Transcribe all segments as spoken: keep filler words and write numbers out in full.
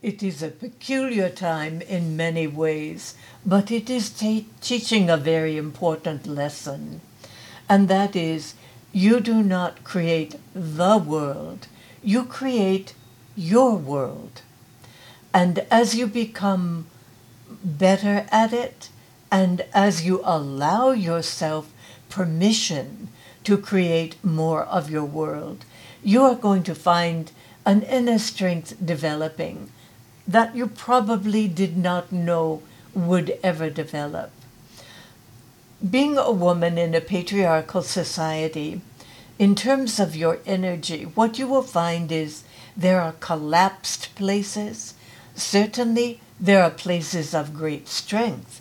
It is a peculiar time in many ways, but it is ta- teaching a very important lesson. And that is, you do not create the world, you create your world. And as you become better at it, and as you allow yourself permission to create more of your world, you are going to find an inner strength developing that you probably did not know would ever develop. Being a woman in a patriarchal society, in terms of your energy, what you will find is there are collapsed places. Certainly, there are places of great strength,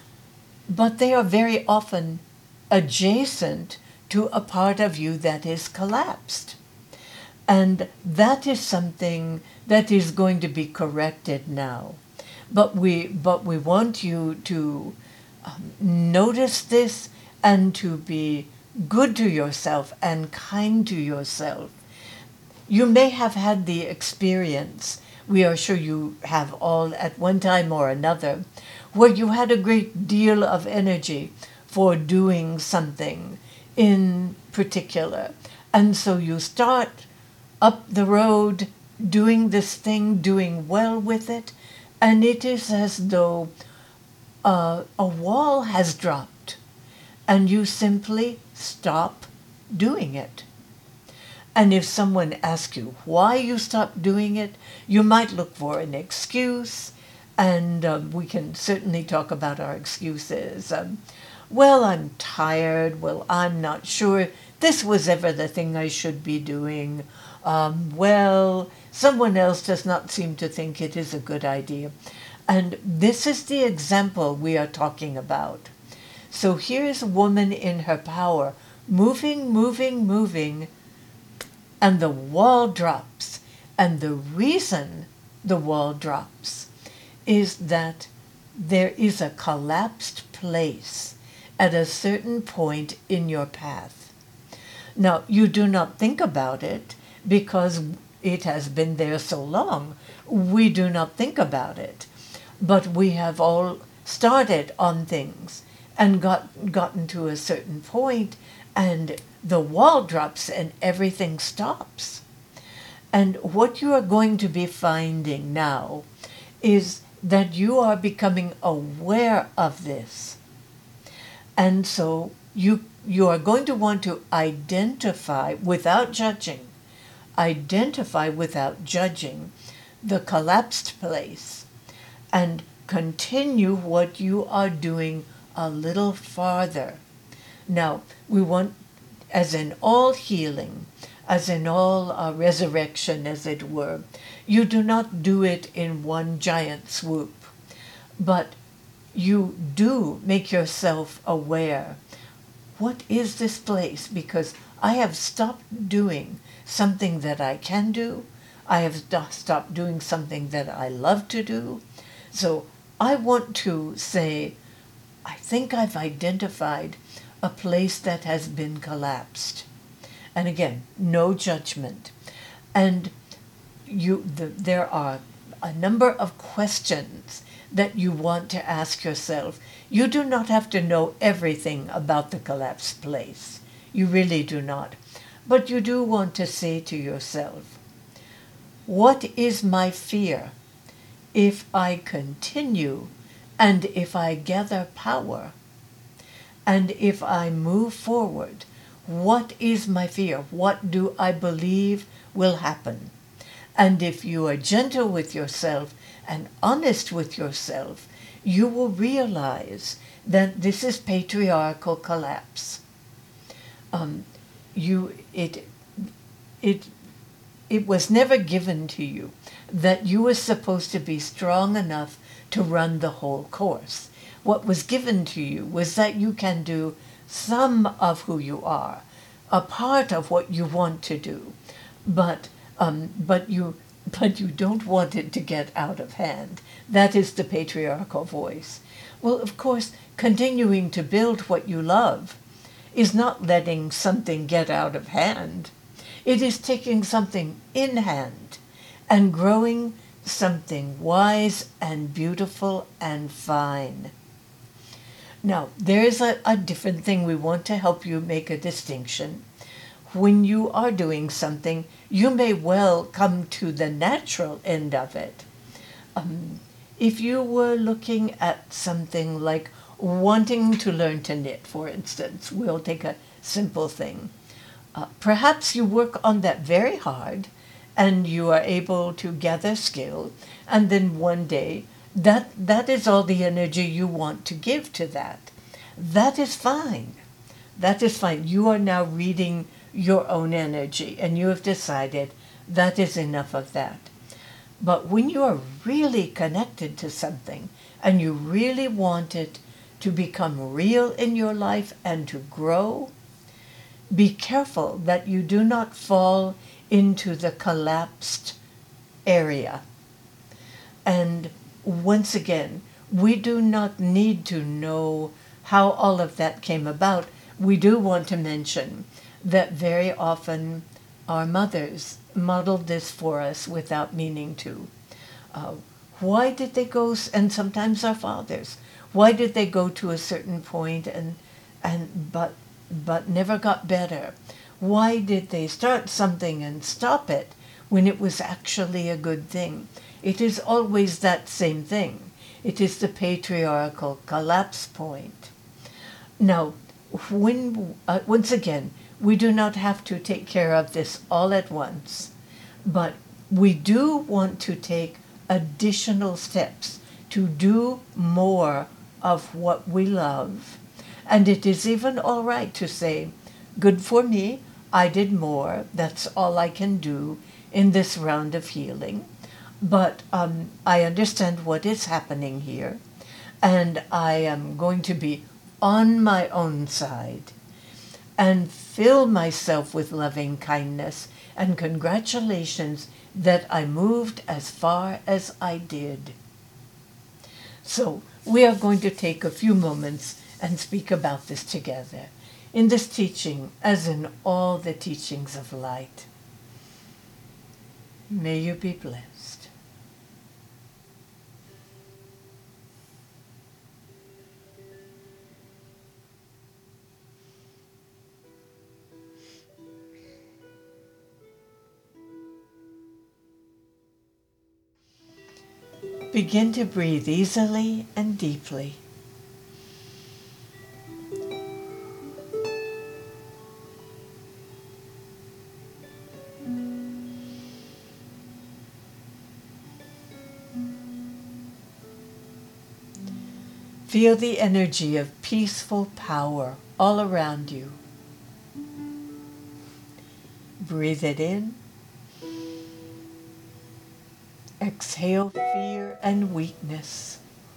but they are very often adjacent to a part of you that is collapsed. And that is something that is going to be corrected now. But we, but we want you to um, notice this and to be good to yourself and kind to yourself. You may have had the experience, we are sure you have all at one time or another, where you had a great deal of energy for doing something in particular. And so you start up the road doing this thing, doing well with it, and it is as though uh, a wall has dropped, and you simply stop doing it. And if someone asks you why you stopped doing it, you might look for an excuse, and um, we can certainly talk about our excuses. Um, well, I'm tired. Well, I'm not sure this was ever the thing I should be doing. Um, well, someone else does not seem to think it is a good idea. And this is the example we are talking about. So here's a woman in her power, moving, moving, moving, and the wall drops. And the reason the wall drops is that there is a collapsed place at a certain point in your path. Now, you do not think about it because it has been there so long. We do not think about it. But we have all started on things and got gotten to a certain point, and the wall drops and everything stops. And what you are going to be finding now is that you are becoming aware of this. And so you you are going to want to identify without judging, identify without judging the collapsed place, and continue what you are doing a little farther. Now, we want, as in all healing, as in all uh, resurrection, as it were, you do not do it in one giant swoop, but you do make yourself aware. What is this place? Because I have stopped doing something that I can do. I have st- stopped doing something that I love to do. So I want to say, I think I've identified a place that has been collapsed. And again, no judgment. And you, the, there are a number of questions that you want to ask yourself. You do not have to know everything about the collapsed place. You really do not. But you do want to say to yourself, what is my fear if I continue and if I gather power and if I move forward? What is my fear? What do I believe will happen? And if you are gentle with yourself and honest with yourself, you will realize that this is patriarchal collapse. Um, you, it, it, it was never given to you that you were supposed to be strong enough to run the whole course. What was given to you was that you can do some of who you are, a part of what you want to do, but um, but you but you don't want it to get out of hand. That is the patriarchal voice. Well, of course, continuing to build what you love is not letting something get out of hand. It is taking something in hand and growing something wise and beautiful and fine. Now, there's a, a different thing. We want to help you make a distinction. When you are doing something, you may well come to the natural end of it. Um, if you were looking at something like wanting to learn to knit, for instance, we'll take a simple thing. Uh, perhaps you work on that very hard and you are able to gather skill, and then one day that that is all the energy you want to give to that. That is fine. That is fine. You are now reading your own energy and you have decided that is enough of that. But when you are really connected to something and you really want it to become real in your life and to grow, be careful that you do not fall into the collapsed area. And once again, we do not need to know how all of that came about. We do want to mention that very often our mothers modeled this for us without meaning to. Uh, why did they go, and sometimes our fathers, why did they go to a certain point and, and but, but never got better? Why did they start something and stop it when it was actually a good thing? It is always that same thing. It is the patriarchal collapse point. Now, when uh, once again, we do not have to take care of this all at once, but we do want to take additional steps to do more of what we love. And it is even all right to say, good for me, I did more, that's all I can do in this round of healing. But um, I understand what is happening here, and I am going to be on my own side and fill myself with loving kindness and congratulations that I moved as far as I did. So we are going to take a few moments and speak about this together in this teaching, as in all the teachings of light. May you be blessed. Begin to breathe easily and deeply. Feel the energy of peaceful power all around you. Breathe it in. Exhale fear and weakness.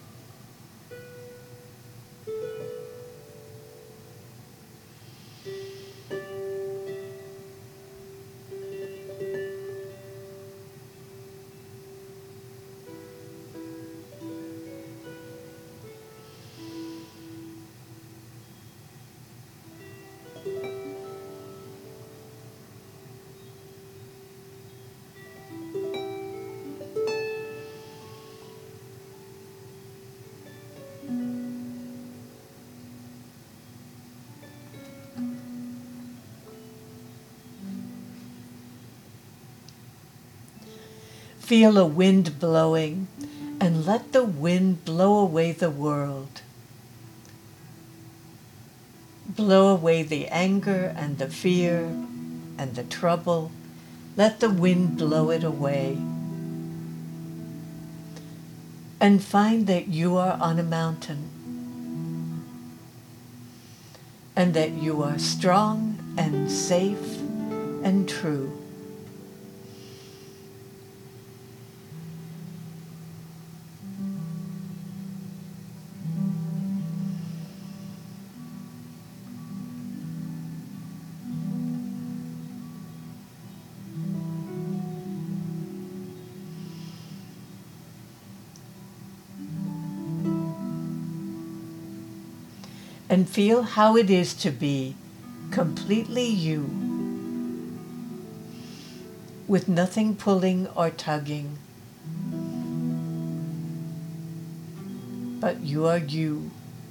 Feel a wind blowing, and let the wind blow away the world. Blow away the anger and the fear and the trouble. Let the wind blow it away. And find that you are on a mountain, and that you are strong and safe and true. And feel how it is to be completely you, with nothing pulling or tugging, but you are you.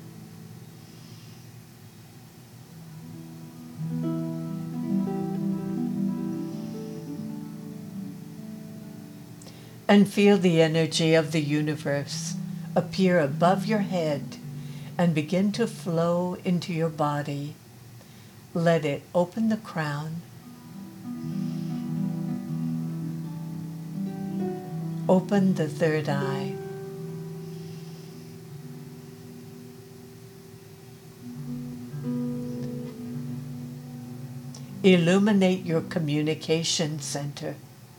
And feel the energy of the universe appear above your head and begin to flow into your body. Let it open the crown, open the third eye, illuminate your communication center.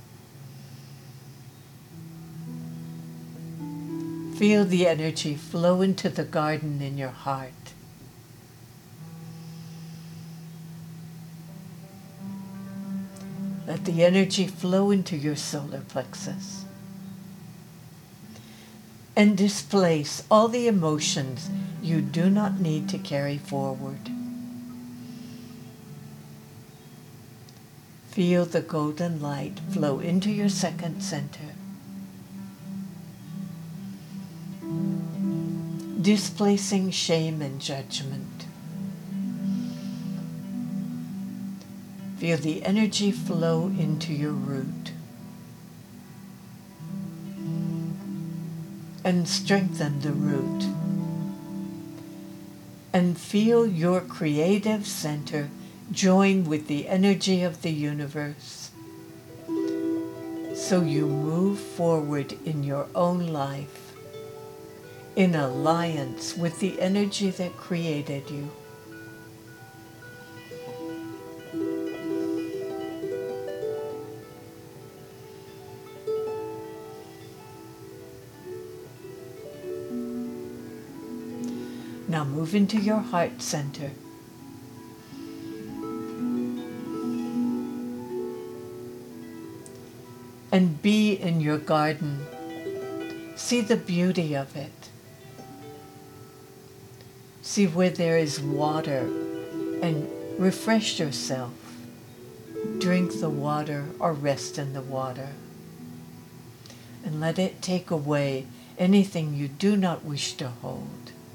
Feel the energy flow into the garden in your heart. Let the energy flow into your solar plexus. And displace all the emotions you do not need to carry forward. Feel the golden light flow into your second center. Displacing shame and judgment. Feel the energy flow into your root and strengthen the root. And feel your creative center join with the energy of the universe, so you move forward in your own life in alliance with the energy that created you. Now move into your heart center. And be in your garden. See the beauty of it. See where there is water and refresh yourself. Drink the water or rest in the water. And let it take away anything you do not wish to hold.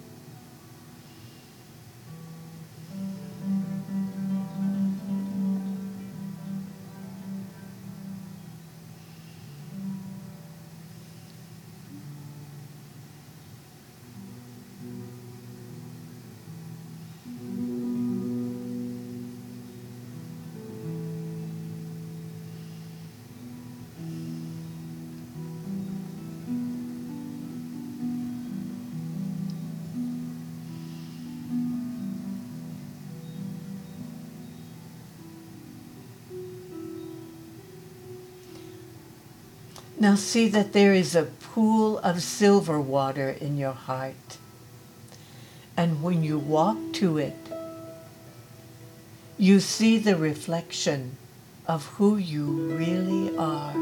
Now see that there is a pool of silver water in your heart. And when you walk to it, you see the reflection of who you really are.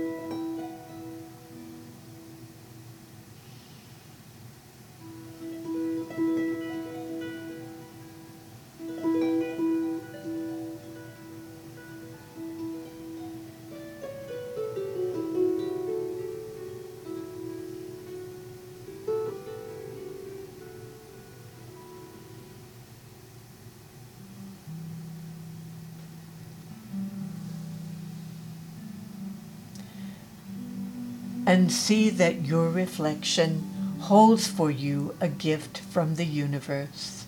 And see that your reflection holds for you a gift from the universe.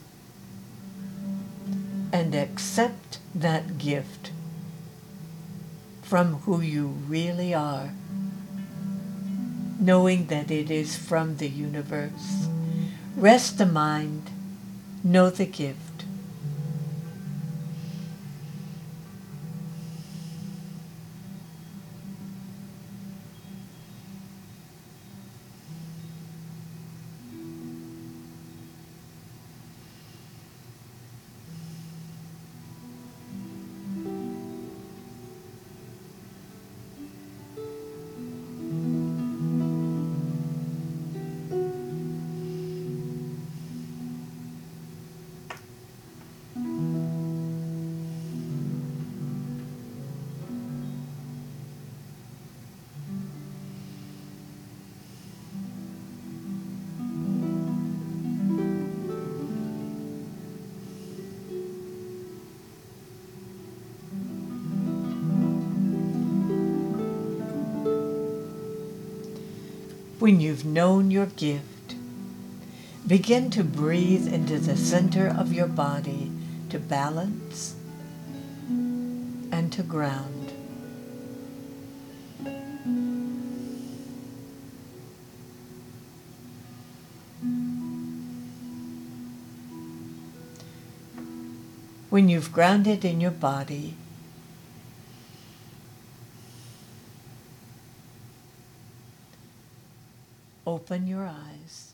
And accept that gift from who you really are, knowing that it is from the universe. Rest the mind, know the gift. When you've known your gift, begin to breathe into the center of your body to balance and to ground. When you've grounded in your body, open your eyes.